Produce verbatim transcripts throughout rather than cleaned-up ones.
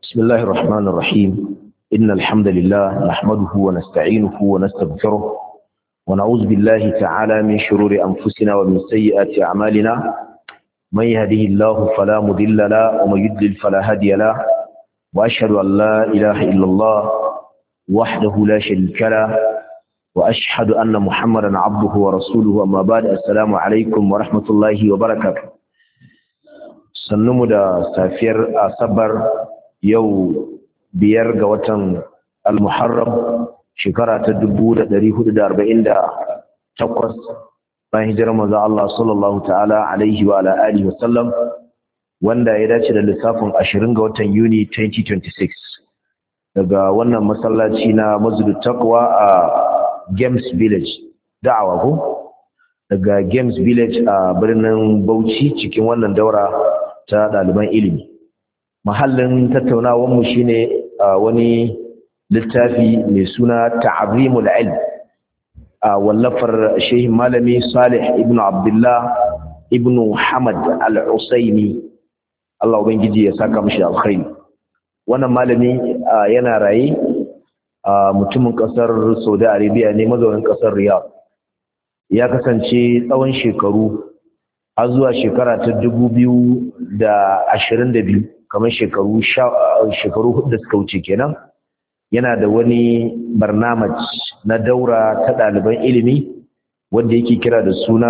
بسم الله الرحمن الرحيم إن الحمد لله نحمده ونستعينه ونستغفره ونعوذ بالله تعالى من شرور أنفسنا ومن سيئات أعمالنا من يهده الله فلا مضل له ومن يضلل فلا هادي له وأشهد أن لا إله إلا الله وحده لا شريك له وأشهد أن محمدا عبده ورسوله أما بعد السلام عليكم ورحمة الله وبركاته sannu da safiyar asabar yau biyar ga watan al-muharram shekara ta dubu da ɗari hudu da arba'in da takwas bayan hijirar manzo Allah sallallahu ta'ala alaihi wa ala alihi wa sallam wanda ya dace da lissafin ashirin ga watan Yuni twenty twenty-six daga wannan masallaci na Masjidut Taqwa a Games Village da'awa ko daga Games Village a birnin Bauchi cikin wannan daura ta ɗaliban ilimi. Mahallin tattaunawarmu shi ne wani littafi mai suna ta'azimul ilm a wallafar shehin malami Salih ibn Abdullah ibn Hamad al-Usaini, Allah ubangiji ya saka mashi alkhairi. Wannan malami yana raye a mutumin ƙasar Saudi Arabia ne, mazaunin ƙasar Riyadh. Ya kasance tsawon shekaru har zuwa shekara ta dubu biyu da ashirin da biyu, kamar shekaru shekaru hudu da suka wuce kenan, yana da wani barnamaj na daura ta ɗaliban ilimi wanda yake kira da suna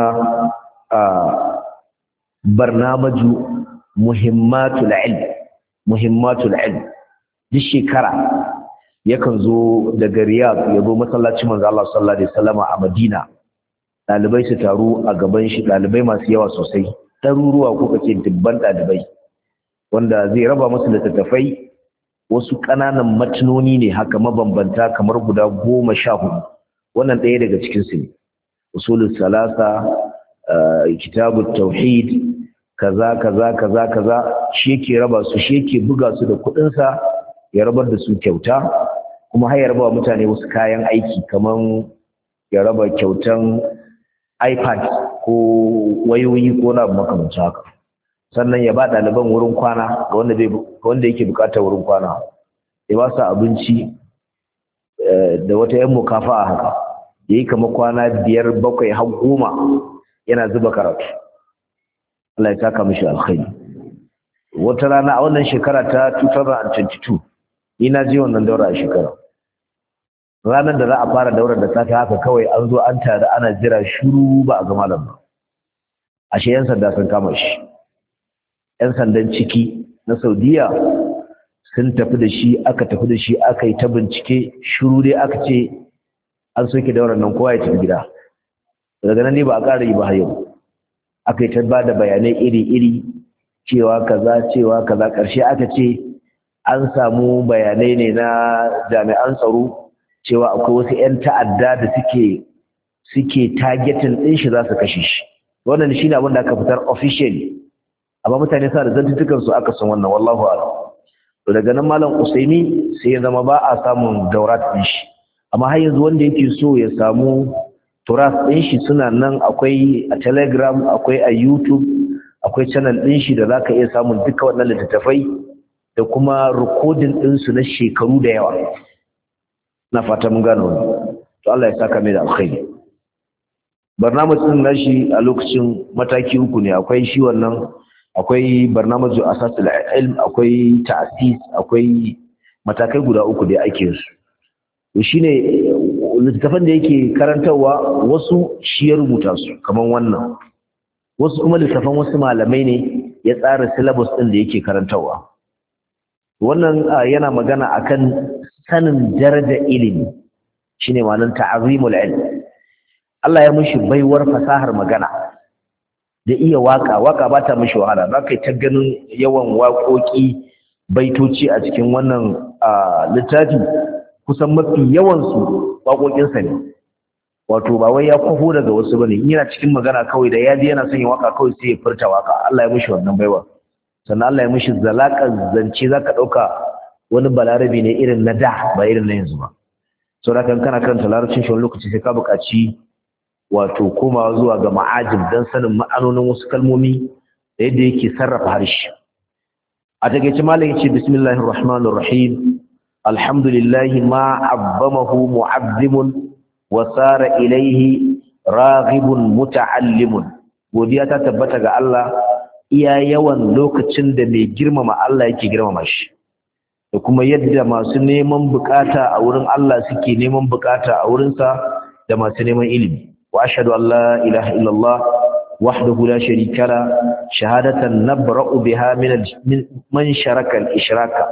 barnamaju muhimmatul ilm muhimmatul ilm duk shekara yakan zo daga Riyadh ya zo masallacin manzo Allah sallallahu alaihi wasallam a Madina. Ɗalibai su taru a gaban shi, ɗalibai masu yawa sosai, ɗaruruwa ko kace dubban ɗalibai, wanda zai raba musu littattafai, wasu ƙananan matunoni ne haka mabambanta kamar guda goma sha hudu. Wannan ɗaya daga cikin su ne usulul salasa, kitabut tauhid, kaza kaza kaza kaza. Shi yake raba su, shi yake buga su da kuɗinsa ya rabar da su kyauta, kuma har ya raba wa mutane wasu kayan aiki kamar ya raba kyautan iPad ko wayoyi ko na makamancin haka. Sannan ya ba ɗaliban wurin kwana ga wanda bai wanda yake buƙatar wurin kwana, ya ba su abinci da wata yan mukafa'a haka, yayi kamar kwana biyar bakwai har goma yana zuba karatu. Allah ya saka mishi alkhairi. Wata rana a wannan shekara ta two thousand twenty-two ni na je wannan daura a shekara. Ranar da za a fara daurar da safe haka kawai an zo an tare ana jira shiru ba a ga malam ba. Ashe yan sanda sun kama shi. Yan sandan ciki na Saudiya sun tafi da shi, aka tafi da shi aka yi ta bincike, shiru dai aka ce an soke daurar nan kowa ya tafi gida. Daga nan ne ba a ƙara yi ba har yau. Aka yi ta ba da bayanai iri-iri cewa kaza cewa kaza, ƙarshe aka ce an samu bayanai ne na jami'an tsaro cewa akwai wasu 'yan ta'adda da suke suke targeting ɗin shi za su kashe shi. Wannan shi ne abin da aka fitar officially, amma mutane sa da zantutukan su aka san wannan, wallahu a'lam. To daga nan malam Usaini sai ya zama ba a samun daurat ɗin shi, amma har yanzu wanda yake so ya samu turas ɗin shi suna nan, akwai a Telegram, akwai a YouTube, akwai channel ɗin shi da zaka iya samun duka wannan littattafai da kuma recording ɗin su na shekaru da yawa. Na fata mun gano wannan, to Allah ya saka mai da alkhairi. Barnamijin nashi a lokacin mataki uku ne, akwai shi wannan, akwai barnamiju asasul ilm, akwai ta'sis, akwai matakai guda uku da ake su. To shine littafin da yake karantawa, wasu shi ya rubuta su kaman wannan, wasu kuma littafan wasu malamai ne ya tsara syllabus din da yake karantawa. Wannan yana magana akan sanin darajar ilimi, shine ma'anar ta'azimul ilm. Allah ya mishi baiwar fasahar magana da iya waka, waka ba ta mishi wahala. Za ka yi ta ganin yawan waƙoƙi, baitoci a cikin wannan littafi, kusan mafi yawansu waƙoƙinsa ne. Wato ba wai ya kwafo daga wasu bane, yana cikin magana kawai da ya ji yana son yin waka kawai sai ya furta waka. Allah ya mishi wannan baiwa. Sannan Allah ya mishi zalaƙar zance, za ka ɗauka wani balarabi ne irin na da ba irin na yanzu ba. Sau da kan kana karanta larabcin shi wani lokaci sai ka buƙaci wato komawa zuwa ga ma'ajim don sanin ma'anonin wasu kalmomi da yadda yake sarrafa harshe. a takeice malam yace bismillahir rahmanir rahim alhamdulillahi ma abbamahu mu'azzimun wa sara ilayhi raghibun muta'allimun. Godiya ta tabbata ga Allah iya yawan lokacin da mai girmama Allah yake girmama shi, da kuma yadda masu neman bukata a wurin Allah suke neman bukata a wurinsa, da masu neman ilimi. Wa ashhadu an la ilaha illallah wahdahu la sharika la shahadatan nabra'u biha min man sharaka al-ishraka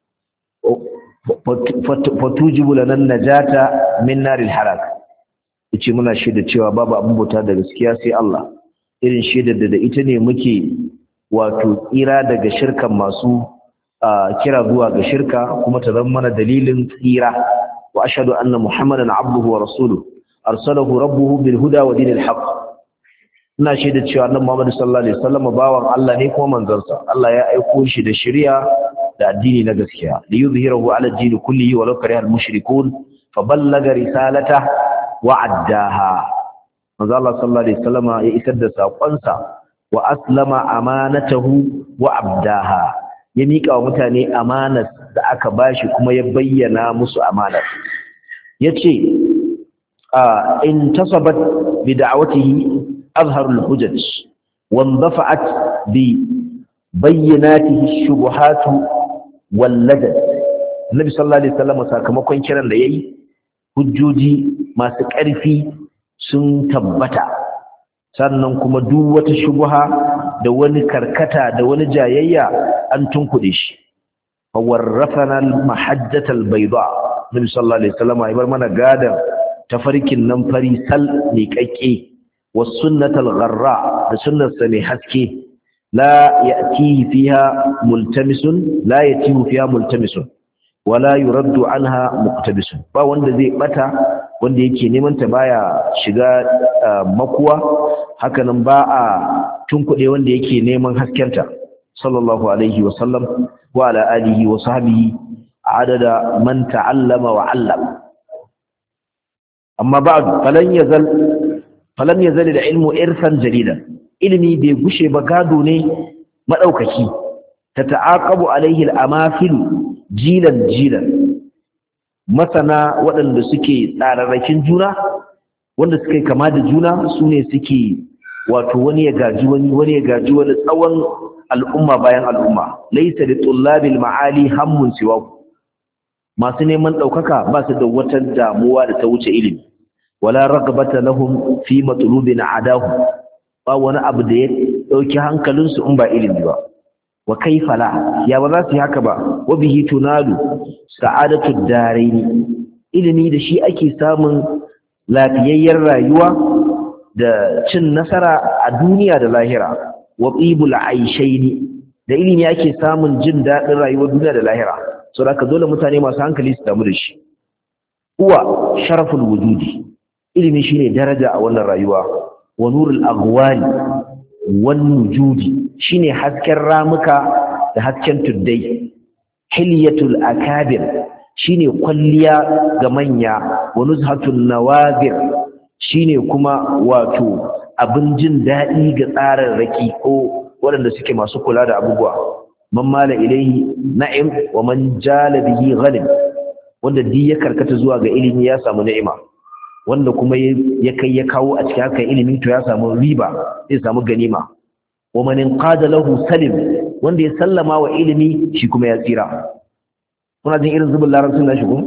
fatujibu lana an-najata min naril halak. Yace muna shaida cewa babu abin bauta da gaskiya sai Allah, irin shaidar da ita ne muke wato tsira daga shirkan masu kira zuwa ga shirka, kuma ta zama mana dalilin tsira. Wa ashhadu anna muhammadan abduhu wa rasuluhu arsalahu rabbuhu bil huda wa dinil haqq. Ina shaida cewa annabi Muhammad sallallahu alaihi wasallam bawan Allah ne kuma manzansa. Allah ya aiko shi da shari'a da addini na gaskiya, li yuzhirahu ala ad-din kullihi wa law kariha al-mushrikun fa ballaga risalata wa addaha. Manzo Allah sallallahu alaihi wasallam ya isar da sakonsa wa aslama amanatahu wa abdaha, ya mika wa mutane amanar da aka bashi kuma ya bayyana musu amanar. Yace a in tasabat bi da'watihi azharul hujaj wa indafa'at bi bayyinatihi shubuhatu wal ladad. Annabi sallallahu alaihi wasallam sakamakon kiran da yayi, hujjoji masu ƙarfi sun tabbata, sannan kuma duk wata shubha da wani karkata da wani jayayya an tunkuɗe shi. fa warrafana al-mahajjata al-bayda. Nabi sallallahu alaihi wasallam ya bar mana gadan tafarkin nan fari sal ne kakke, was sunnatal gharra da sunnar sa ne haske, la ya'tihi fiha multamisun la yatihu fiha multamisun wala yuraddu anha muqtabisun. Ba wanda zai bata wanda yake neman ta baya shiga makuwa, hakanan ba a tunkuɗe wanda yake neman haskenta. Sallallahu alaihi wa sallam wa ala alihi wa sahbihi adada man ta'allama wa 'allama. Amma ba'du, falan yazal falan yazal al-ilmu irfan jadidan. Ilmi bai gushe ba, gado ne madaukaki. tata'aqabu alaihi al-amafil jilan jilan. Masana waɗanda suke tsararrakin juna, wanda suke kama da juna, su ne suke wato wani ya gaji wani wani ya gaji wani tsawon al'umma bayan al'umma. Laysa li tullabil ma'ali hammun siwaku. Masu neman ɗaukaka ba su da wata damuwa da ta wuce ilimi. Wala ragabata lahum fi matlubin adahu. Ba wani abu da ya ɗauki hankalinsu in ba ilimi ba. Wa kaifa la, ya ba za su yi haka ba. Wa bihi tunalu sa'adatu daraini. Ilimi da shi ake samun lafiyayyar rayuwa da cin nasara a duniya da lahira. Wa qibul aishaini. Da ilimi ake samun jin daɗin rayuwar duniya da lahira. Saboda haka dole mutane masu hankali su damu da shi. Uwa sharaful wujudi. Ilimi shine daraja a wannan rayuwa. Wa nurul aghwali wan nujudi, shine hasken ramuka da hasken tuddai. Hilyatul akabir, shine kwalliya ga manya. Wa nuzhatun nawazir, shine kuma wato abin jin daɗi ga tsararraki ko waɗanda suke masu kula da abubuwa. Man mala ilaihi na'im wa man jala bihi ghalib. Wanda di ya karkata zuwa ga ilimi ya samu ni'ima, wanda kuma ya kai ya kawo a cikin hakan ilimin to ya samu riba, zai samu ganima. Wa man inqada lahu salim, wanda ya sallama wa ilimi shi kuma ya tsira. Kuna jin irin zubin larabcin nashi ko?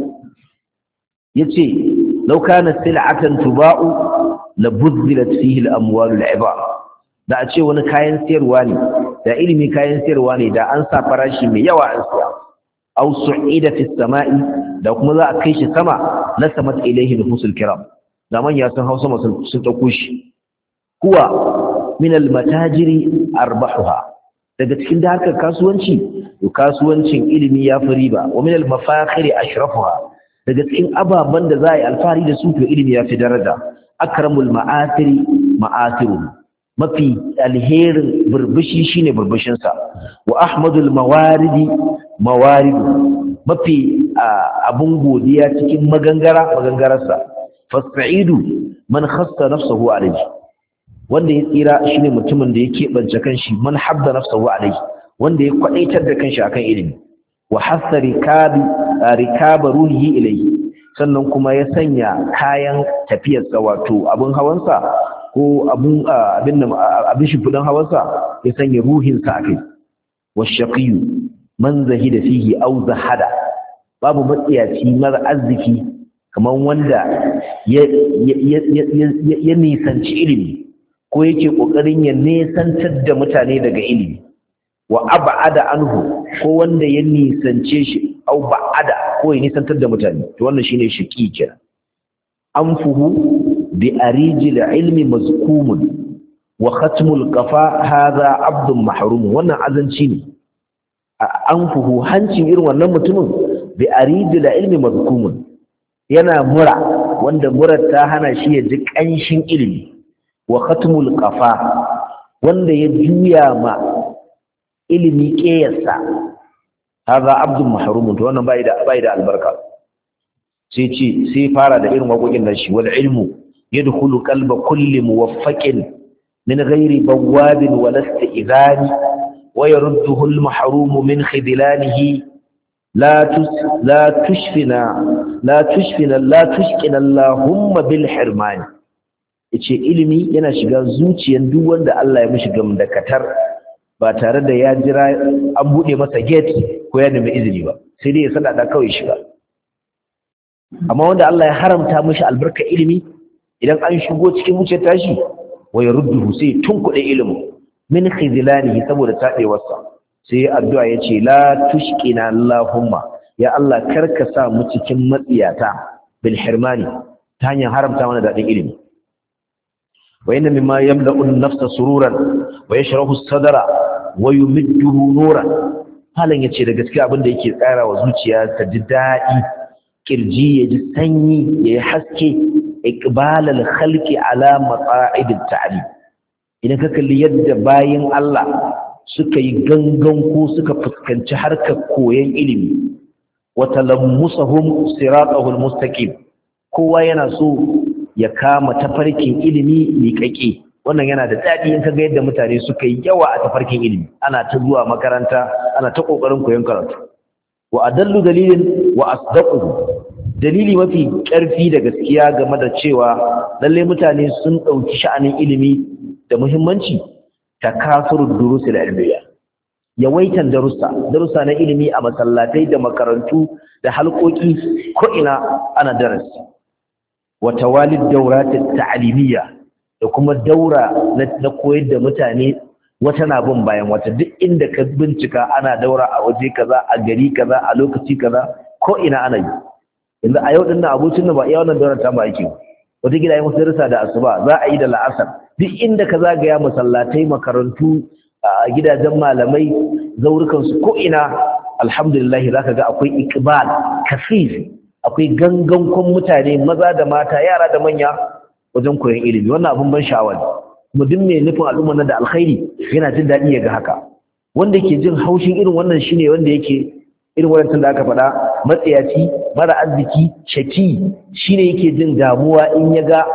Yace law kana sil'atan tuba'u la buddilat fihi al-amwal al-'ibad. Da a ce wani kayan sayarwa ne, da ilimi kayan sayarwa ne, da an sa farashi mai yawa an siya. Aw su'ida fi as-sama'i, da kuma za a kai shi sama, la samat ilayhi nufusul kiram. Da man ya san Hausa sun sun dauko shi. Huwa min al-matajiri arbahuha. Daga cikin da harkar kasuwanci, to kasuwancin ilimi ya fi riba. Wa min al-mafakhiri ashrafuha. Daga cikin ababan da za a yi alfahari da su, to ilimi ya fi daraja. Akramul ma'asiri ma'asiru. Mafi alherin burbushi shine burbushinsa. Wa ahmadul mawaridi mawaridu, mafi abun godiya cikin magangara magangararsa. Fasa'idu man khassa nafsahu alayhi, wanda ya tsira shine mutumin da ya keɓance kanshi. Man habda nafsahu alayhi, wanda ya kwadaitar da kanshi akan ilimi wa hasa rikabi rikaba ruhihi ilayhi sannan kuma ya sanya kayan tafiyarsa wato abun hawansa ko abun abin nan abin shimfidan hawansa ya sanya ruhinsa akai wa shaqiyu man zahida fihi aw zahada babu matsiyaci mara arziki kamar wanda ya ya nisanci ilimi ko yake kokarin ya nesantar da mutane daga ilimi wa ab'ada anhu ko wanda ya nisance shi au ba'ada ko ya nisantar da mutane to wannan shine shaqi kenan anfuhu bi arijil ilmi mazkumun wa khatmul qafa hadha abdun mahrum wannan azanci ne anfuhu hancin irin wannan mutumin bi arijil ilmi mazkumun yana mura wanda murar ta hana shi ya ji kanshin ilimi wa khatmul qafa wanda ya juya ma ilimi ƙeyarsa haza abdul mahrum to wannan bai da bai da albarka sai ce sai fara da irin waƙoƙin nan shi wal ilmu yadkhulu qalba kulli muwaffaqin min ghairi bawabin wa lastizani wa yarudduhu al mahrum min khidlanihi la tus la tushfina la tushfina la tushkina allahumma bil hirman yace ilimi yana shiga zuciyar duk wanda Allah ya mishi gamdakatar ba tare da ya jira an buɗe masa gate ko ya nemi izini ba sai dai ya sadada kawai shiga amma wanda Allah ya haramta mishi albarka ilimi idan an shigo cikin wuce tashi wa yarudduhu sai tunkuɗe ilimin min khizlanihi saboda tadewarsa sai addu'a yace la tushkina allahumma ya Allah karka sa mu cikin matsiyata bil hirmani ta hanyar haramta mana dadin ilimi wa inna mimma yamla'u an-nafsa sururan wa yashrahu as-sadra wa yumidduhu nuran halan yace da gaskiya abinda yake tsara wa zuciya ta ji dadi kirji ya ji sanyi ya haske iqbal al-khalqi ala mata'id at-ta'lim idan ka kalli yadda bayin Allah suka yi gangan ko suka fuskanci harkar koyon ilimi wa talammusuhum siratahu al-mustaqim kowa yana so ya kama tafarkin ilimi miƙaƙe wannan yana da daɗi in kaga yadda mutane suka yi yawa a tafarkin ilimi ana ta zuwa makaranta ana ta ƙoƙarin koyon karatu wa adallu dalilin wa asdaqu dalili mafi ƙarfi da gaskiya game da cewa lalle mutane sun ɗauki sha'anin ilimi da muhimmanci takasuru durusil ilmiya yawaitan darussa darussa na ilimi a masallatai da makarantu da halƙoƙi ko ina ana darasi wata walid dauratin ta'alimiyya da kuma daura na koyar da mutane wata na bin bayan wata duk inda ka bincika ana daura a waje kaza a gari kaza a lokaci kaza ko ina ana yi yanzu a yau dinnan abocin da ba iya wannan daura ta ba yake wata gida yi musu da asuba za a yi da la'asar duk inda ka zagaya masallatai makarantu a gidajen malamai zaurukan su ko ina alhamdulillah zaka ga akwai iqbal kasir akwai gangankon mutane maza da mata yara da manya wajen koyon ilimi wannan abun ban sha'awa ne kuma duk mai nufin al'umma nan da alkhairi yana jin daɗi ya ga haka wanda ke jin haushin irin wannan shine wanda yake irin wannan da aka faɗa matsayaci mara arziki shaki shine yake jin damuwa in ya ga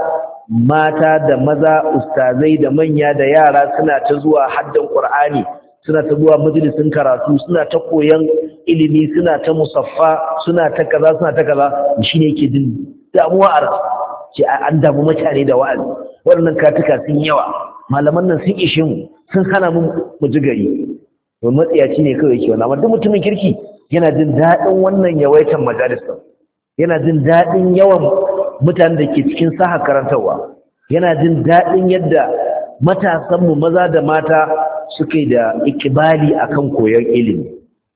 mata da maza ustazai da manya da yara suna ta zuwa haddan qur'ani suna ta zuwa majalisin karatu suna ta koyan ilimi suna ta musaffa suna ta kaza suna ta kaza shine yake jin damuwa a ransa ce an damu mutane da wa'azi waɗannan katuka sun yawa malaman nan sun ishe mu sun hana mu mu ji gari to matsiyaci ne kawai yake wannan amma duk mutumin kirki yana jin daɗin wannan yawaitan majalis yana jin daɗin yawan mutanen da ke cikin saha karantarwa yana jin daɗin yadda matasanmu maza da mata suke da ikibali akan koyon ilimi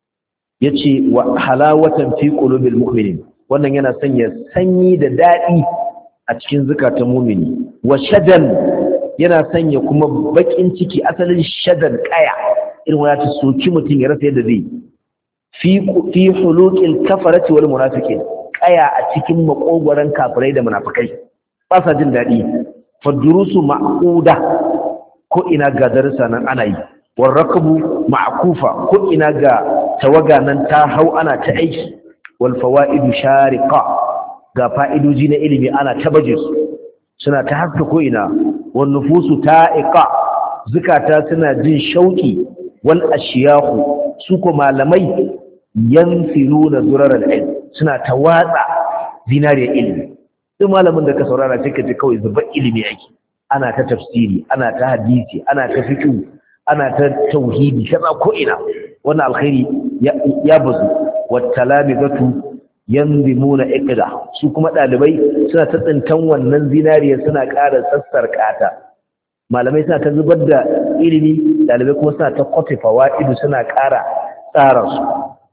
yace wa halawatan fi qulubil mu'minin wannan yana sanya sanyi da daɗi a cikin zakatun mu'mini wa shadan yana sanya kuma bakin ciki asalin shadan kaya irin wanda ta soki mutum ya rasa yadda zai fi fi huluqil kafarati wal munafiqin kaya a cikin makogoran kafirai da munafikai ba sa jin daɗi fa durusu ma'quda ko ina ga darasa nan ana yi war rakabu ma'kufa ko ina ga tawaga nan ta hau ana ta aiki wal fawaidu shariqa ga fa'idoji na ilimi ana ta baje su suna ta haska ko ina wan nufusu ta'iqa zakata suna jin shauki wal ashiyahu su ko malamai yanfiluna durar al-ilm suna tawatsa zinariyar ilimi duk malamin da ka saurara sai ka ji kawai zubar ilimi yake ana ta tafsiri ana ta hadisi ana ta fiqh ana ta tauhidi kaza ko ina wannan alkhairi ya bazu wat talamizatu yanzimuna iqda su kuma dalibai suna ta tsintan wannan zinariya suna ƙara sassarƙata malamai suna ta zubar da ilimi dalibai kuma suna ta kwafe fawaidu suna ƙara tsara su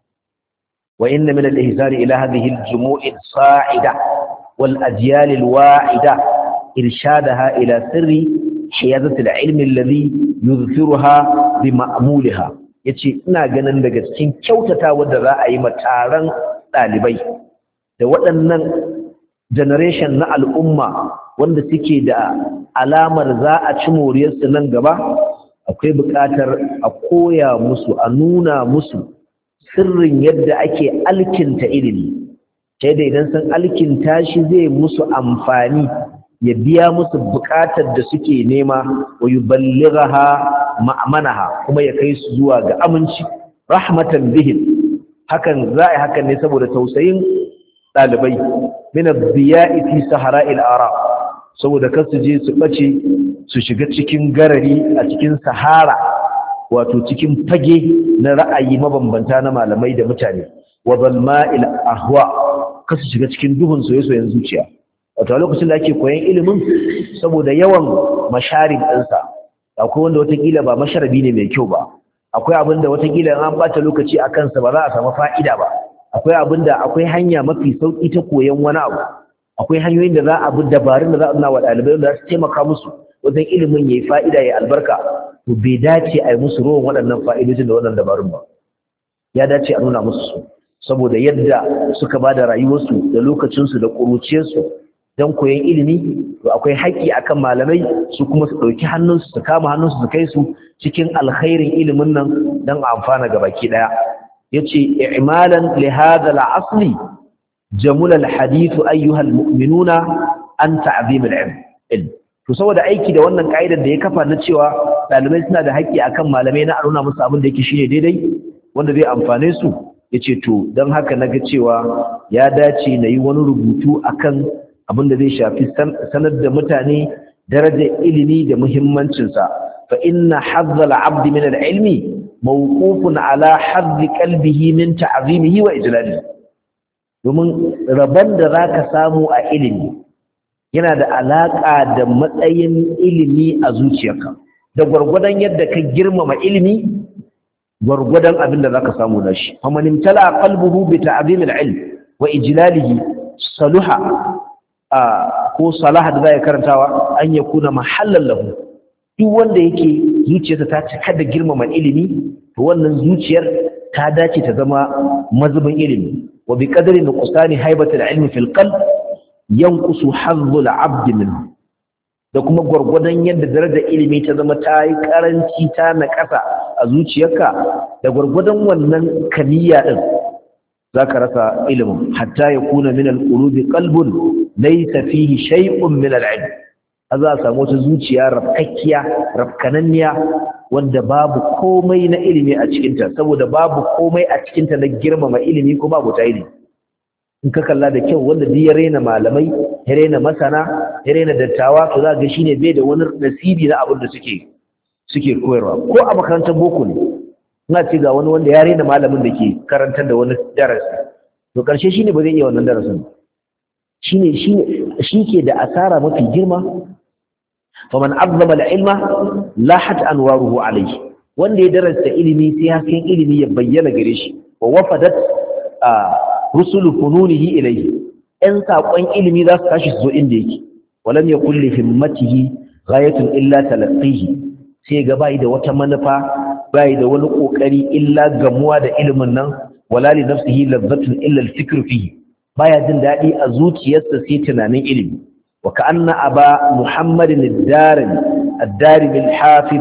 wa inna min al-ihsan ila hadhihi al-jumu'i as-sa'ida wal ajyal al-wa'ida irshadaha ila sirri hiyazati al-ilm alladhi yuzfiruha bi ma'mulha yace ina ganin daga cikin kyautatawa da za a yi ma taron ɗalibai da waɗannan generation na al'umma wanda suke da alamar za a ci moriyarsu nan gaba akwai buƙatar a koya musu a nuna musu sirrin yadda ake alkinta ilimi ta da idan sun alkinta shi zai musu amfani ya biya musu buƙatar da suke nema wa yuballighaha ma'manaha kuma ya kai su zuwa ga aminci rahmatan bihim hakan za a yi hakan ne saboda tausayin ɗalibai mina biya'i fi sahara'il ara saboda kar su je su ɓace su shiga cikin garari a cikin sahara wato cikin fage na ra'ayi mabambanta na malamai da mutane wa zalma'il ahwa kar su shiga cikin duhun soyayyen zuciya wato a lokacin da ake koyan ilimin saboda yawan masharib ɗinsa akwai wanda watakila ba masharabi ne mai kyau ba akwai abinda watakila an bata lokaci a kansa ba za a samu fa'ida ba akwai abinda akwai hanya mafi sauki ta koyon wani abu akwai hanyoyin da za a bi dabarun da za a nuna wa ɗalibai da za su taimaka musu wajen ilimin yayi fa'ida ya albarka to bai dace a yi musu rowan waɗannan fa'idojin da wannan dabarun ba ya dace a nuna musu su saboda yadda suka ba da rayuwarsu da lokacinsu da ƙuruciyarsu don koyon ilimi to akwai haƙƙi akan malamai su kuma su ɗauki hannunsu su kama hannunsu su kai su cikin alkhairin ilimin nan don amfana ga baki ɗaya ya ce i'malan li hadha al-asli jamula al-hadith ayyuha al-mu'minuna an ta'zim al-ilm to saboda aiki da wannan kaidar da ya kafa na cewa ɗalibai suna da haƙƙi akan malamai na nuna musu abin da yake shine daidai wanda zai amfane su yace to don haka naga cewa ya dace na yi wani rubutu akan abinda zai shafi sanar da mutane darajar ilimi da muhimmancinsa fa inna hazzal abdi min al-ilmi mawqufun ala hazzi qalbihi min ta'zimihi wa ijlalihi domin rabon da zaka samu a ilimi yana da alaka da matsayin ilimi a zuciyarka da gurgurdan yadda ka girmama ilimi gurgurdan abin da zaka samu da shi faman imtala qalbuhu bi ta'zim al-ilm wa ijlalihi saluha ko salaha da zai karantawa an ya kuna mahallan lahu duk wanda yake zuciyarsa ta cika da girmama ilimi to wannan zuciyar ta dace ta zama mazubin ilimi wa bi qadri nuqsani haibatul ilmi fil qalb yanqusu hazzul abd minhu da kuma gurgudan yadda darajar ilimi ta zama ta yi karanci ta naƙasa a zuciyarka da gurgudan wannan kaniya din zaka rasa ilimin hatta yakuna min al-qulubi qalbun laysa fihi shay'un min al-ilm za a samu wata zuciya rafkakkiya rafkananniya wanda babu komai na ilimi a cikinta saboda babu komai a cikinta na girmama ilimi ko babu ta ilimi in ka kalla da kyau wanda duk ya rena malamai ya rena masana ya rena dattawa to za ga shine bai da wani nasibi na abin da suke suke koyarwa ko a makarantar boko ne ina ce ga wani wanda ya rena malamin da ke karantar da wani darasi to karshe shine ba zai iya wannan darasin shine shine shike da asara mafi girma faman azzama al-ilma lahat anwaruhu alayhi wanda ya darasta ilimi sai hasken ilimi ya bayyana gare shi wa wafadat rusulu fununihi ilayhi in sakon ilimi za su tashi su zo inda yake walam yakul li himmatihi ghayatun illa talaqihi sai ga bai da wata manufa bai da wani kokari illa gamuwa da ilimin nan wala li nafsihi ladhatun illa al-fikru fihi baya jin dadi a zuciyarsa sai tunanin ilimi wa ka'anna aba muhammadin ad-darimi ad-darimi al-hafiz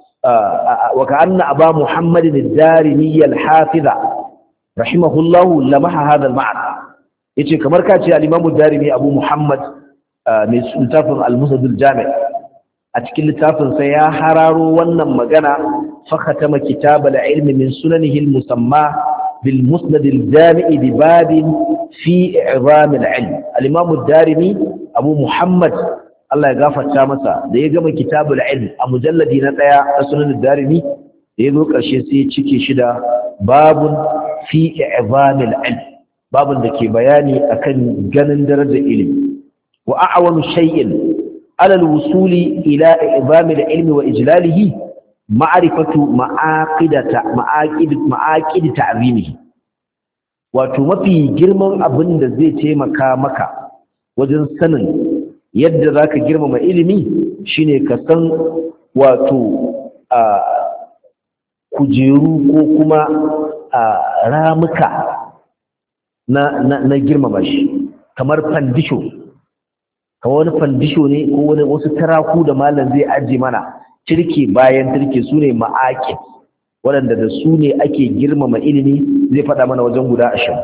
wa ka'anna aba muhammadin ad-darimi al-hafiza rahimahullahu lamaha hadha al-ma'na yace kamar ka ce al-imam ad-darimi abu muhammad mai sultafin al-musnad al-jami' a cikin littafinsa ya hararo wannan magana fakhatama kitabal ilmi min sunanihi al-musamma bil musnad al-jami' bi babin fi i'zam al-ilm al-imam ad-darimi abu muhammad Allah ya gafarta masa da ya gama kitabul ilm a mujalladi na daya na sunan ad-darimi da ya zo karshe sai ya cike shi da babun fi i'zam al-ilm babun da ke bayani akan ganin darajar ilimi wa a'walu shay'in على الوصول إلى إعظام العلم وإجلاله معرفة معاقد معاقد معاقد تعظيمه wato mafi girman abin da zai taimaka maka wajen sanin yadda zaka girmama ilimi shine ka san wato a kujeru ko kuma a ramuka na na girmama shi kamar fandisho kamar wani fandisho ne ko wani wasu taraku da malam zai aje mana turke bayan turke su ne ma'aƙid waɗanda da su ne ake girmama ilimi zai faɗa mana wajen guda ashirin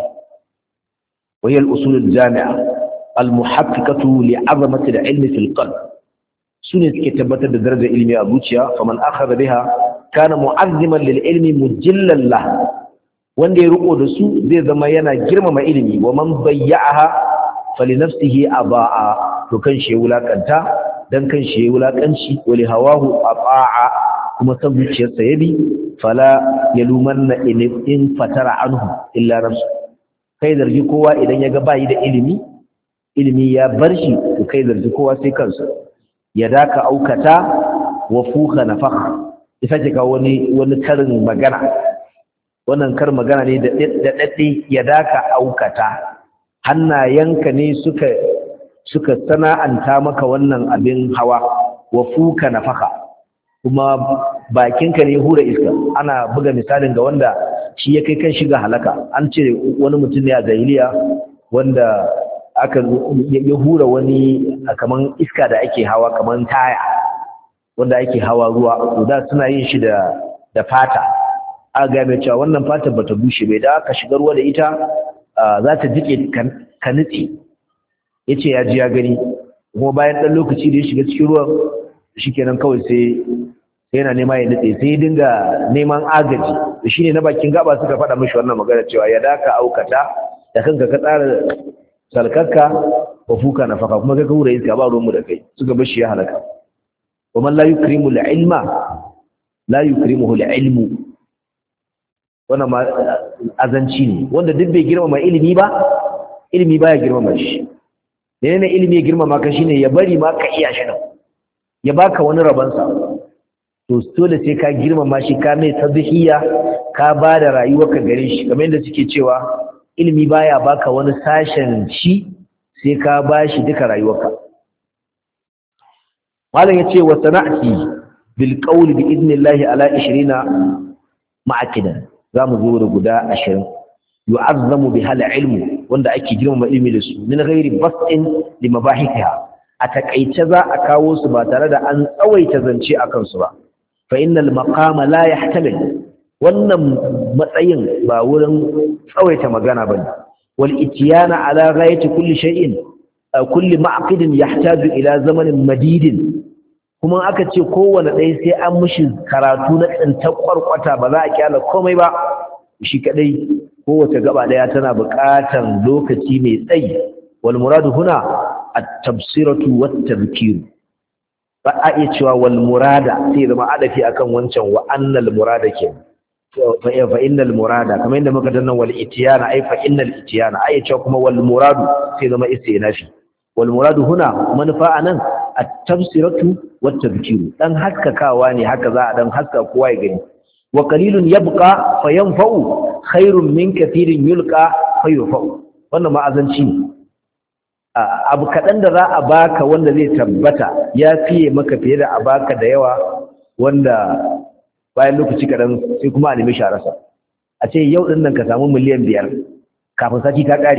wayal usulul jami'a al-muhaqqiqatu li'azamati al-ilmi fil qalb su ne suke tabbatar da darajar ilimi a zuciya faman akhadha biha kana mu'azziman lil ilmi mujillan lah wanda ya riko da su zai zama yana girmama ilimi wa man bayya'aha falinafsihi aba'a to kan shi wulakanta dan kan shi wulakanci wali hawahu aba'a kuma san zuciyarsa yabi fala yalumanna in in fatara anhu illa nafsu kai zargi kowa idan yaga bayi da ilimi ilimi ya bar shi to kai zargi kowa sai kansa ya daka aukata wa fuka nafakh isa ce ka wani wani karin magana wannan kar magana ne da dadde ya daka aukata hannayenka ne suka suka sana'anta maka wannan abin hawa wa fuka nafaka kuma bakinka ne hura iska ana buga misalin ga wanda shi ya kai kan shiga halaka an ce wani mutum ne a jahiliya wanda aka ya hura wani kaman iska da ake hawa kaman taya wanda ake hawa ruwa da suna yin shi da da fata a ga mai cewa wannan fatar bata bushe bai da aka shiga ruwa da ita za ta jike ka nutse ya ce ya ji ya gani kuma bayan ɗan lokaci da ya shiga cikin ruwan shi kenan kawai sai yana nema ya nutse sai ya dinga neman agaji da shi ne na bakin gaba suka faɗa mashi wannan magana cewa ya daka aukata da kanka ka tsara salkarka wa fuka na faka kuma ka hura iska ba ruwanmu da kai suka bar shi ya halaka wa man la yukrimu al-ilma la yukrimuhu al-ilmu wannan ma azanci ne wanda duk bai girmama ilimi ba ilimi baya girmama shi menene ilimi ya girmama ka shine ya bari ma ka iya shi nan ya baka wani rabansa to dole sai ka girmama shi ka mai tadhiya ka bada rayuwarka gare shi kamar yadda suke cewa ilimi baya baka wani sashen shi sai ka bashi duka rayuwarka malam yace wa sana'ti bil qawl bi idnillahi ala ishirin ma'akidan zamu zo da guda ashirin yu'azzamu bihal ilmu wanda ake girmama ilimi da su min ghairi bas'in li mabahitha a takaice za a kawo su ba tare da an tsawaita zance akan su ba fa innal maqama la yahtamil wannan matsayin ba wurin tsawaita magana bane wal itiyana ala ghayati kulli shay'in kulli ma'qidin yahtaju ila zamanin madidin kuma aka ce kowanne ɗaya sai an mushi karatu na tsantar kwarkwata ba za a kyala komai ba shi kadai kowace gaba daya tana buƙatan lokaci mai tsayi wal muradu huna at-tabsiratu wat-tadhkir ba a iya cewa wal murada sai zama adafi akan wancan wa annal murada ke fa fa innal murada kamar inda muka danna wal itiyana ai fa innal itiyana ai cewa kuma wal muradu sai zama istinafi wal muradu huna manufa anan at-tabsiratu wat-tadhkir dan haskakawa ne haka za a dan haska kowa ya gani wa qalilun yabqa fayanfa'u khairun min kathirin yulqa fayufa'u wannan ma'azanci ne abu kadan da za a baka wanda zai tabbata ya fiye maka fiye da a baka da yawa wanda bayan lokaci kadan sai kuma a nemi sharasa a ce yau din nan ka samu miliyan biyar kafin sati ta kare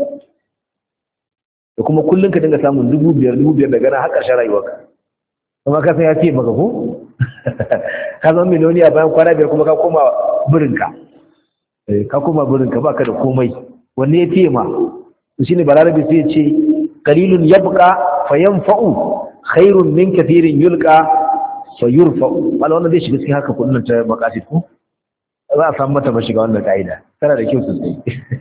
da kuma kullun ka dinga samun dubu biyar dubu biyar daga nan har ƙarshen rayuwarka kuma ka san ya fiye maka ko ka zama miliyoniya bayan kwana biyar kuma ka koma birinka ka koma birinka ba ka da komai wanne ya fiye ma to shine balarabe sai ya ce qalilun yabqa fayanfa'u khairun min kathirin yulqa fayurfa wala wannan zai shiga cikin haka kudin ta maqasid ko za a samu mata mashiga wannan kaida tana da kyau sosai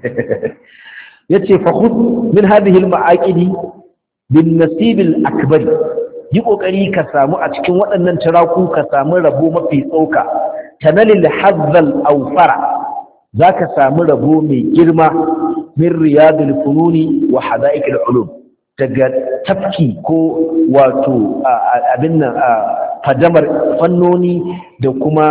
yace fa khudh min hadhihi al-ma'aqidi bin nasib al-akbar yi kokari ka samu a cikin waɗannan tiraku ka samu rabo mafi tsoka tanalil hazzal awfara zaka samu rabo mai girma min riyadul fununi wa hada'iqil ulum daga tafki ko wato abin nan fadamar fannoni da kuma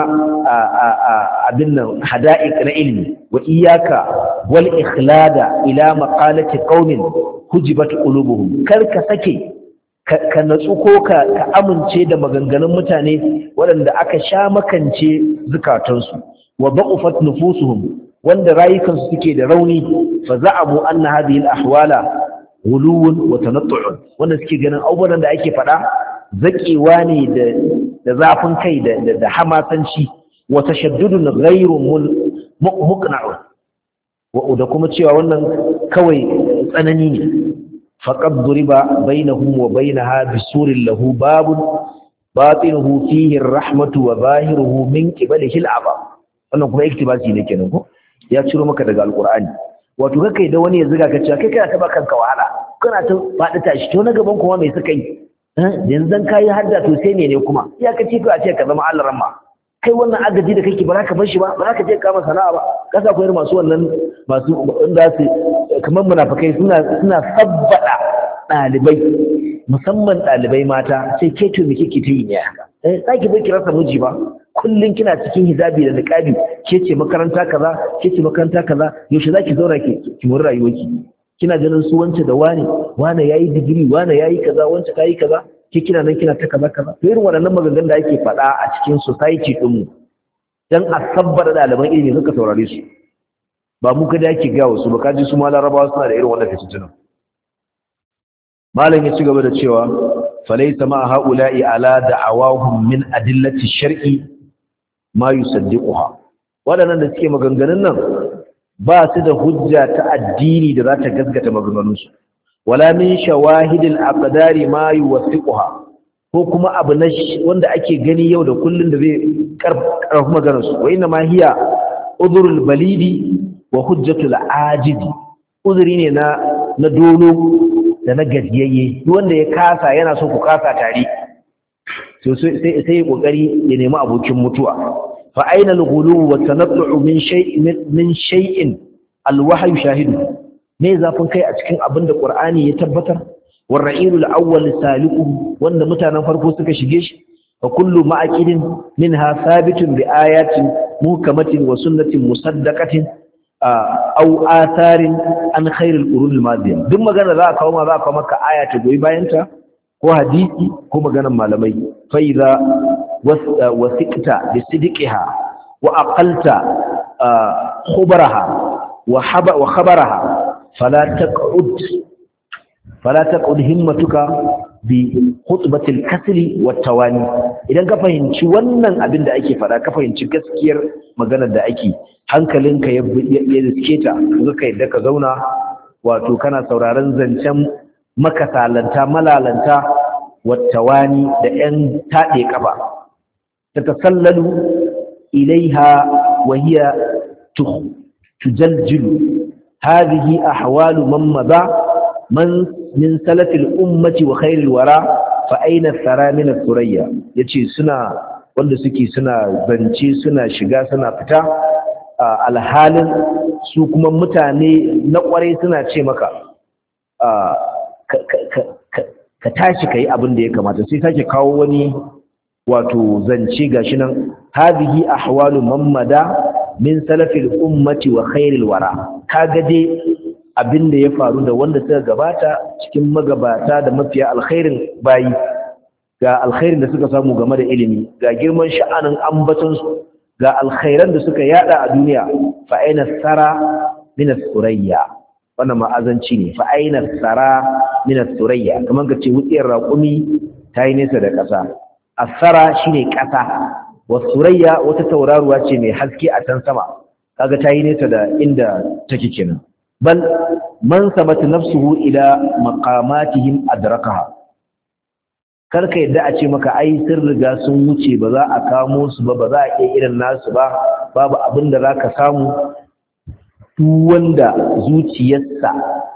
abin nan hada'iq na ilmi wa iyaka wal ikhlada ila maqalati qaumin hujibat qulubuhum kar ka sake ka natsu ko ka amince da maganganun mutane waɗanda aka sha makance zukatansu wa da'ufat nufusuhum wanda rayukansu suke da rauni fa za'amu anna hadhihi al-ahwala ghuluwun wa tanattu'un wanda suke ganin abubuwan da ake faɗa zakewa ne da da zafin kai da da hamasanci wa tashaddudun ghayru muqna'un wa da kuma cewa wannan kawai tsanani ne faqad duriba bainahum wa bainaha bisurin lahu babun batinuhu fihi ar-rahmatu wa zahiruhu min qibalihi al-'adab wannan kuma iktibasi ne kenan ko ya ciro maka daga alqur'ani wato kai da wani ya zuga ka cewa kai kana taba kanka wahala kana ta faɗi tashi to na gaban kuma mai suka yi yanzu dan kai hadda to sai ne ne kuma ya kace ko a ce ka zama Allah ramma kai wannan agaji da kake ba za ka bar shi ba ba za ka je kama sana'a ba kasa koyar masu wannan masu inda su kamar munafikai suna suna sabbada dalibai musamman dalibai mata sai ke to me kike ta yi ne haka eh saki bai ki rasa miji ba kullun kina cikin hijabi da niqabi ke ce makaranta kaza ke ce makaranta kaza yaushe zaki zauna ki ki mun rayuwarki kina ganin su wance da wani wani yayi digiri wani yayi kaza wance tayi kaza ke kina nan kina ta kaza kaza to irin waɗannan maganganun da ake faɗa a cikin society din mu dan a sabbar ɗaliban ilimi suka saurare su ba mu kada yake ga wasu ba kaji su ma larabawa suna da irin wannan fitintuna malam ya ci gaba da cewa falaysa ma haula'i ala da'awahum min adillati shar'i ma yusaddiquha waɗannan da suke maganganun nan ba su da hujja ta addini da za ta gaskata maganganunsu wala min shawahidil aqdari ma yuwathiquha ko kuma abu na wanda ake gani yau da kullun da zai karfafa maganar su wa inna ma hiya udhrul balidi wa hujjatul ajizi uzuri ne na na dolo da na gajiyayye duk wanda ya kasa yana so ku kasa tare to sai sai ya kokari ya nemi abokin mutuwa fa aina al-ghulu wa tanattu min shay'in min shay'in al-wahyu shahidu me zafin kai a cikin abin da Qur'ani ya tabbatar war ra'ilul awwal saliku wanda mutanen farko suka shige shi fa kullu ma'aqidin minha thabitun bi ayatin muhkamatin wa sunnatin musaddaqatin aw atharin an khairil qurun al-madiyah duk magana za ka kawo ma za ka kawo maka aya ta goyi bayan ta ko hadisi ko maganar malamai fa idza wasiqta bi sidqiha wa aqalta khubaraha wa haba wa khabaraha fala taqud fala taqud himmatuka bi khutbatil kasli wat tawani idan ka fahimci wannan abin da ake fada ka fahimci gaskiyar maganar da ake hankalinka ya ya riske ta zaka yadda ka zauna wato kana sauraron zancen makasalanta malalanta wat tawani da yan tade kafa tatasallalu ilaiha wa hiya tujaljilu هذه أحوال من مضى من من سلف الأمة وخير الورى فأين الثرى من الثريا yace suna wanda suke suna zance suna shiga suna fita alhalin su kuma mutane na kwarai suna ce maka ka tashi kai abin da ya kamata sai sake kawo wani wato zance gashi nan hadhihi ahwalu man mada min salafil ummati wa khairil wara kaga dai abinda ya faru da wanda suka gabata cikin magabata da mafiya alkhairin bayi ga alkhairin da suka samu game da ilimi ga girman sha'anin ambaton su ga alkhairan da suka yada a duniya fa aina sara min as-surayya wannan ma'azanci ne fa aina sara min as-surayya kaman ka ce wutsiyar raƙumi tayi nesa da ƙasa as-sara shine ƙasa wasurayya wata tauraruwa ce mai haske a can sama kaga ta yi nesa da inda take kenan bal man sabata nafsuhu ila maqamatihim adrakaha karka yadda a ce maka ai sun riga sun wuce ba za a kamo su ba ba za a iya irin nasu ba babu abin da za ka samu. Duk wanda zuciyarsa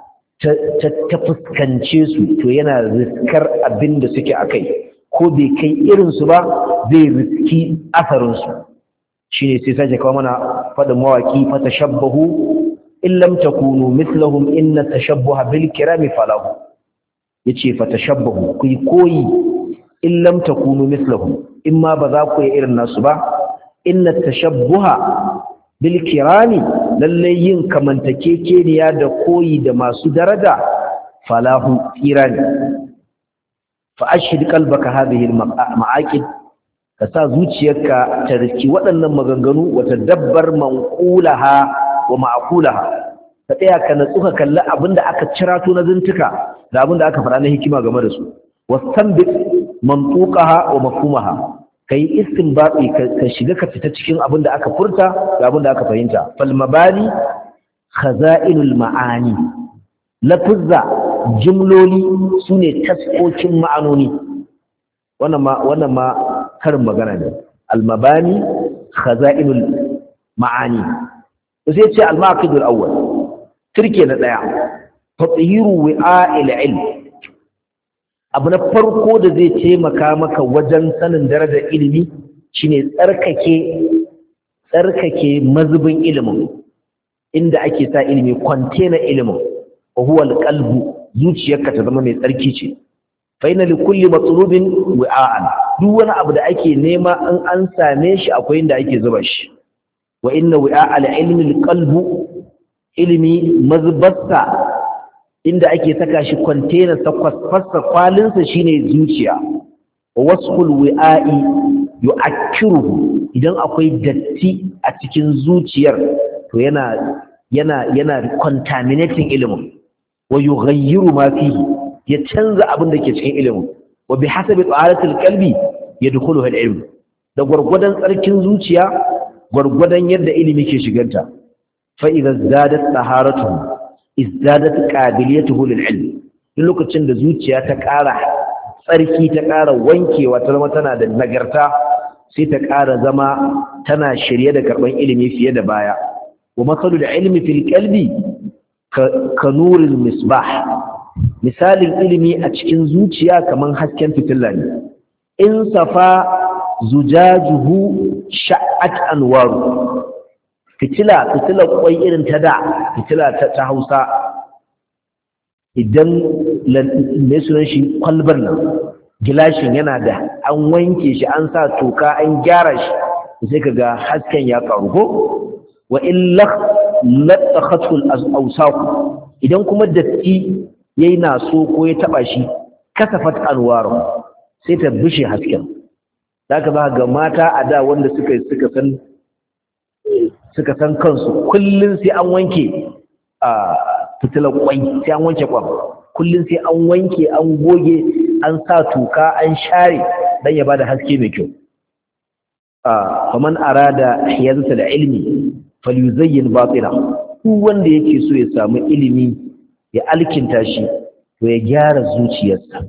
ta fuskance su to yana riskar abin da suke a kai, ko bai kai irinsu ba zai riski asarinsu. shi ne sai sake kawo mana faɗin mawaƙi fa tashabbahu in lam takunu mithlahum inna tashabbuha bil kirami falahu. yace fa tashabbahu ku yi koyi in lam takunu mithlahum in ma ba za ku yi irin nasu ba, inna tashabbuha bil kirami lalle yin kamantakekeniya da koyi da masu daraja falahu kirani. fa ashhid qalbaka hadhihi al ma'aqid, ka sa zuciyarka ta riski waɗannan maganganu wa tadabbar manqulaha wa ma'qulaha, ka tsaya ka natsu ka kalli abinda aka cirato na zuntuka da abinda aka faɗa na hikima game da su. wastanbit mantuqaha wa mafhumaha, kai istinbati ka shiga ka fita cikin abinda aka furta da abinda aka fahimta. fal mabani khaza'inul ma'ani, lafuzza jumloli sune taskokin ma'anoni. wannan ma wannan ma karin magana ne. al mabani khaza'inul ma'ani. sai ce al maqidul awwal, turke na daya tatahiru wi'a'il ilm. abu na farko da zai taimaka maka wajen sanin darajar ilimi shine tsarkake tsarkake mazubin ilimin, inda ake sa ilimi, container ilimin. wa huwa alqalbu, zuciyarka ta zama mai tsarki ce. fa inna li kulli matlubin wi'a'an, duk wani abu da ake nema in an same shi akwai inda ake zuba shi. wa inna wi'a'al ilmi alqalbu, ilimi mazubasta inda ake saka shi container sa kwasfasa kwalinsa shine zuciya. wa wasful wi'a'i yu'akkiruhu, idan akwai datti a cikin zuciyar to yana yana yana contaminating ilimin. wa yughayyiru ma fihi, ya canza abin da ke cikin ilimin. wa bihasabi ta'alatil qalbi yadkhuluhu al-ilm, da gurgudan tsarkin zuciya gurgudan yadda ilimi ke shiganta. fa idza zadat taharatuhu izdadat qabiliyatuhu lil ilm, duk lokacin da zuciya ta ƙara tsarki ta ƙara wankewa ta zama tana da nagarta, sai ta ƙara zama tana shirye da karban ilimi fiye da baya. wa masalul ilmi fil qalbi ka nuril misbah, misalin ilimi a cikin zuciya kaman hasken fitilla ne. in safa zujajuhu sha'at anwaru, fitila fitilar kwai irin ta da fitila ta Hausa, idan mai sunan shi kwalbar nan gilashin yana da an wanke shi an sa toka an gyara shi, sai kaga hasken ya karu ko. wa illa latakhatul awsaq, idan kuma datti yayi naso ko ya taba shi kasafat anwaru, sai ta bushe hasken. zaka ba ga mata a da wanda suka suka san suka san kansu kullun sai an wanke a fitilar kwai, sai an wanke kwan kullun, sai an wanke an goge an sa tuka an share dan ya bada haske mai kyau. a faman arada hiyazatul ilmi falyuzayyin batina, duk wanda yake so ya samu ilimi ya alkinta shi to ya gyara zuciyarsa.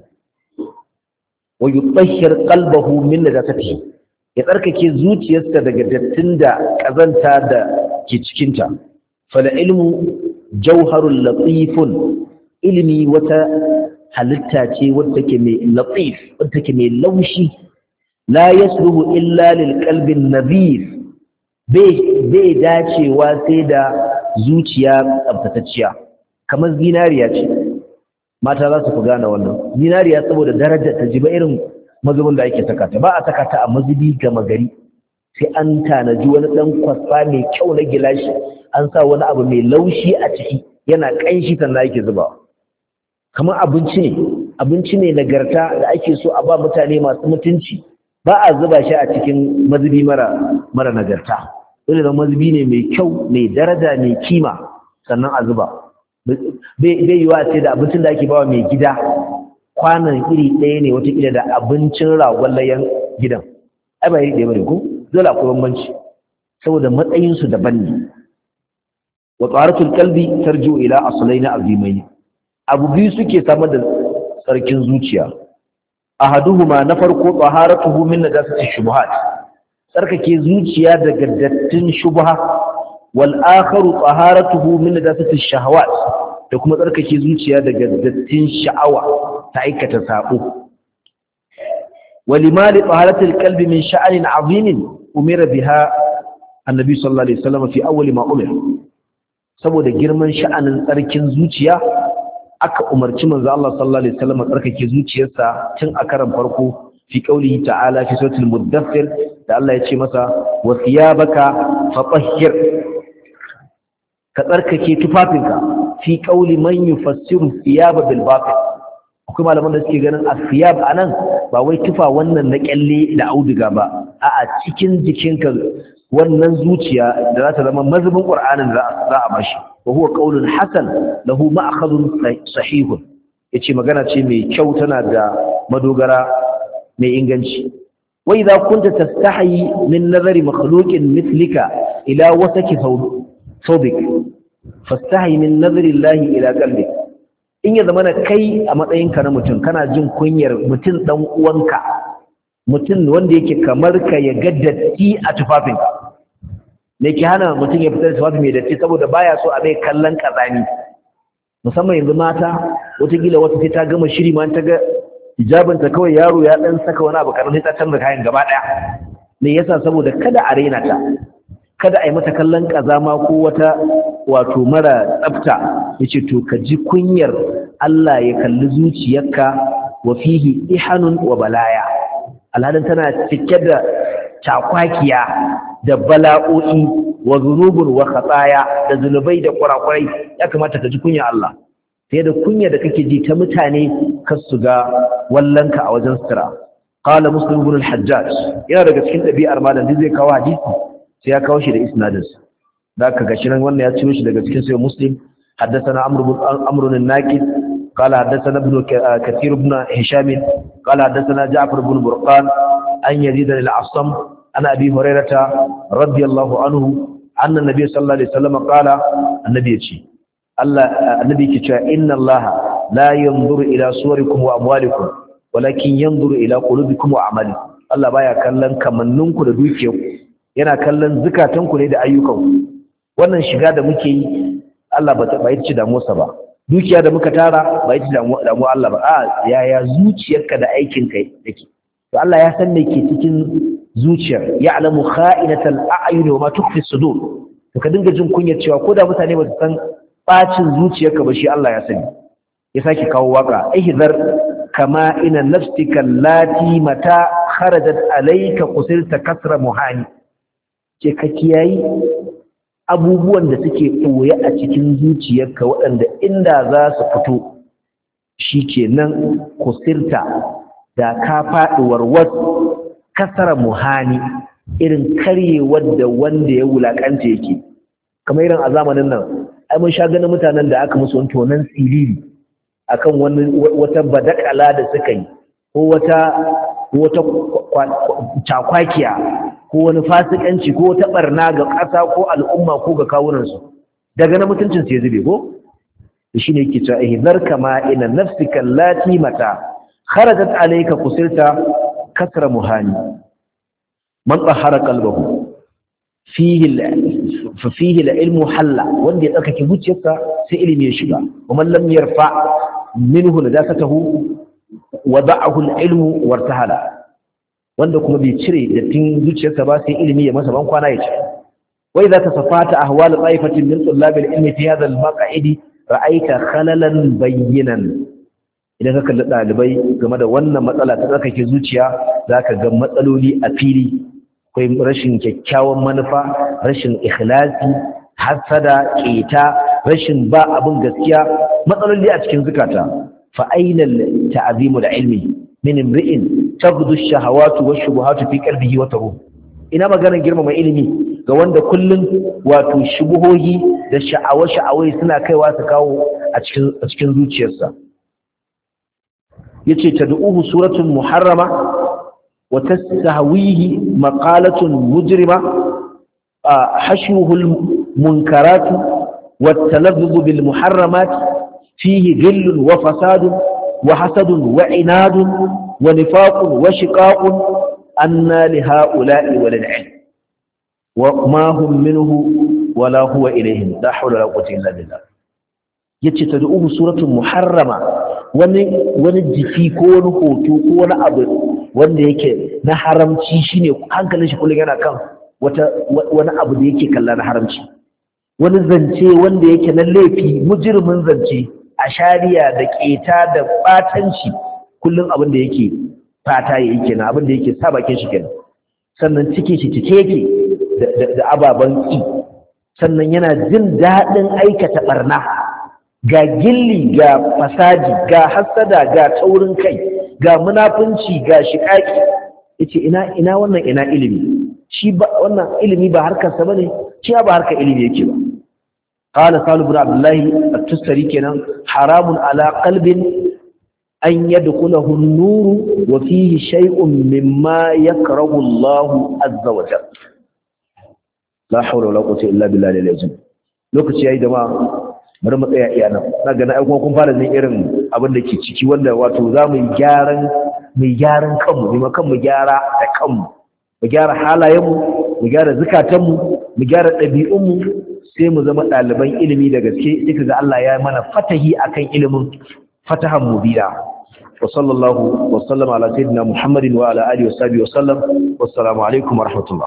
wa yutahhir qalbahu min najasatihi, ya tsarkake zuciyarsa daga dattin da ƙazanta da ke cikinta. fala ilmu jauharul latifun, ilimi wata halitta ce wadda take mai latif, wadda take mai laushi. la yasluhu illa lil qalbin nadhif, bai dacewa sai da zuciya tsaftatacciya. kamar zinariya ce, mata za su fi gane wannan. zinariya saboda darajar ta jiba irin mazubin da ake saka ta, ba a saka ta a mazubi gama gari, sai an tanaji wani dan kwasfa mai kyau na gilashi, an sa wani abu mai laushi a ciki yana kanshi sannan ake zuba. kamar abinci ne abinci ne nagarta da ake so a ba mutane masu mutunci, ba a zuba shi a cikin mazubi mara mara nagarta. dole da mazubi ne mai kyau mai daraja mai kima sannan a zuba. bai yiwa sai da abincin da ake bawa mai gida kwanan iri ɗaya ne watakila da abincin ragon layan gidan, ai ba iri ɗaya bane ko, dole akwai bambanci saboda matsayinsu daban ne. wa tsaratul qalbi tarji'u ila aslaina azimaini, abu biyu suke samar da tsarkin zuciya. ahaduhuma na farko taharatuhu min najasati shubuhat tsarkake zuciya daga dattin shubha wal akharu taharatuhu min najasati shahawat da kuma tsarkake zuciya daga dattin sha'awa ta aikata sabo walimali taharatul qalbi min sha'anin azimin umira biha annabi sallallahu alaihi wasallam fi awwal ma umir saboda girman sha'anin tsarkin zuciya aka umarci manzo Allah sallallahu alaihi wasallam tsarkake zuciyarsa tun a karan farko fi qaulihi ta'ala fi suratul muddathir da Allah ya ce masa wa thiyabaka fatahhir ka tsarkake tufafinka fi qauli man yufassiru thiyaba bil batil akwai malaman da suke ganin as-thiyab anan ba wai tufa wannan na kyalle da auduga ba a'a cikin jikinka wannan zuciya da za ta zama mazubin qur'anin za a bashi wa huwa qaulun hasan lahu ma'khadun sahihun yace magana ce mai kyau tana da madogara mai inganci wa idza kunta tastahi min nazari makhluqin mithlika ila wasaki thawbik fastahi min nazari llahi ila qalbik in ya zama kai a matsayinka na mutum kana jin kunyar mutum dan uwanka mutum wanda yake kamar ka ya ga datti a tufafinka ne ke hana mutum ya fitar da tufafi mai datti saboda baya so a bai kallon kazani musamman yanzu mata wataƙila wata sai ta gama shiri ma ta ga hijabinta kawai yaro ya dan saka wani abu karan sai ta canza kayan gaba daya me yasa saboda kada a raina ta kada a yi mata kallon kazama ko wata wato mara tsafta yace to ka ji kunyar Allah ya kalli zuciyarka wa fihi ihanun wa balaya alhalin tana cike da cakwakiya da bala'o'i wa zunubun wa khataya da zunubai da kurakurai ya kamata ka ji kunya Allah sai da kunya da kake ji ta mutane kar su ga wallanka a wajen sutura qala muslim ibn al-hajjaj yana daga cikin dabi'ar malam zai kawo hadisi sai ya kawo shi da isnadin sa da ka gashi nan wannan ya ciro shi daga cikin sai muslim haddathana amr ibn amr an-naqid qala haddathana ibn kathir ibn hisham qala haddathana ja'far ibn burqan an yazid al-asam ana abi hurairata radiyallahu anhu anna nabiy sallallahu alaihi wasallam qala annabi yace Allah annabi ke cewa inna Allah la yanzuru ila suwarikum wa amwalikum walakin yanzuru ila qulubikum wa a'malikum Allah baya kallon kamanninku da dukiyarku yana kallon zukatanku ne da ayyukanku wannan shiga da muke yi Allah ba ta bai ci damuwarsa ba dukiya da muka tara bai ci damuwar Allah ba a yaya zuciyarka da aikinka yake to Allah ya san me ke cikin zuciyar ya'lamu kha'inatal a'yun wa ma tukhfi as-sudur to ka dinga jin kunyar cewa ko da mutane ba su san bacin zuciyarka ba shi Allah ya sani ya saki kawo waka ihzar kama ina nafsika lati mata kharajat alayka qusilta kasra muhani ce ka kiyayi abubuwan da suke ɓoye a cikin zuciyarka waɗanda inda za su fito shikenan kusirta da ka faɗuwar wasu kasara muhani irin karyewar da wanda ya wulakanta yake kamar irin a zamanin nan ai mun sha ganin mutanen da aka musu tonan siriri akan wani wata badakala da suka yi ko wata wata cakwakiya ko wani fasikanci ko wata barna ga ƙasa ko al'umma ko ga kawunansu daga na mutuncin sai zube ko shi ne yake cewa ihzar kama ina nafsika allati mata kharajat alayka qusilta kasra muhani man tahara qalbahu fihi fa fihi al-ilmu halla wanda ya tsakake zuciyarsa sai ilimi ya shiga kuma lam yarfa minhu najasatahu wada'ahu al-ilmu wartahala wanda kuma bai cire dattin zuciyarsa ba sai ilimi ya masa ban kwana ya ce wai za ta safata ahwal taifatin min tullab al-ilmi fi hadha al-maq'idi ra'aita khalalan bayyinan idan ka kalli dalibai game da wannan matsala ta tsakake zuciya zaka ga matsaloli a fili akwai rashin kyakkyawan manufa rashin ikhlasi hasada keta rashin ba abin gaskiya matsaloli a cikin zukata fa aina ta'zimu al-ilmi min imri'in tabdu ash-shahawatu wash-shubuhatu fi qalbihi wa taruh ina maganar girmama ilimi ga wanda kullun wato shubuhohi da sha'awa sha'awai suna kaiwa su kawo a cikin a cikin zuciyarsa yace tad'uhu suratun muharrama wa tastahwihi maqalatun mujrima hashuhu al-munkarat wa at-talazzuz bil muharramat fihi ghillun wa fasadun wa hasadun wa inadun wa nifaqun wa shiqaqun anna li ha'ula'i wa lil 'ilm wa ma hum minhu wa la huwa ilayhim la hawla wa la quwwata illa billah yace tad'uhu suratun muharrama wani wani jiki ko wani hoto ko wani abu wanda yake na haramci shine hankalin shi kullun yana kan wata wani abu da yake kalla na haramci wani zance wanda yake na laifi mujrimin zance a shari'a da keta da batanci kullun abin da yake fata yake kenan abin da yake sa bakin shi kenan sannan cike shi cike yake da ababan ki sannan yana jin dadin aikata barna ga gilli ga fasadi ga hasada ga taurin kai ga munafunci ga shiƙaƙi yace ina ina wannan ina ilimi shi ba wannan ilimi ba harkar sa bane shi ba harkar ilimi yake ba qala salih ibn abdullah at-tustari kenan haramun ala qalbin an yadkhulahu an-nur wa fihi shay'un mimma yakrahu Allah azza wa jalla la hawla wala quwwata illa billahi al-azim lokaci yayi jama'a bari mu tsaya iya nan na ga na kuma kun fara jin irin abin da ke ciki wanda wato za mu yi gyaran mu gyaran kanmu mu kanmu gyara da kanmu mu gyara halayenmu mu gyara zukatanmu mu gyara ɗabi'unmu sai mu zama ɗaliban ilimi da gaske duka ga Allah ya mana fatahi akan ilimin fatahan mubina wa sallallahu wa sallama ala sayyidina muhammadin wa ala alihi wa sahbihi wa sallam wassalamu alaikum wa rahmatullah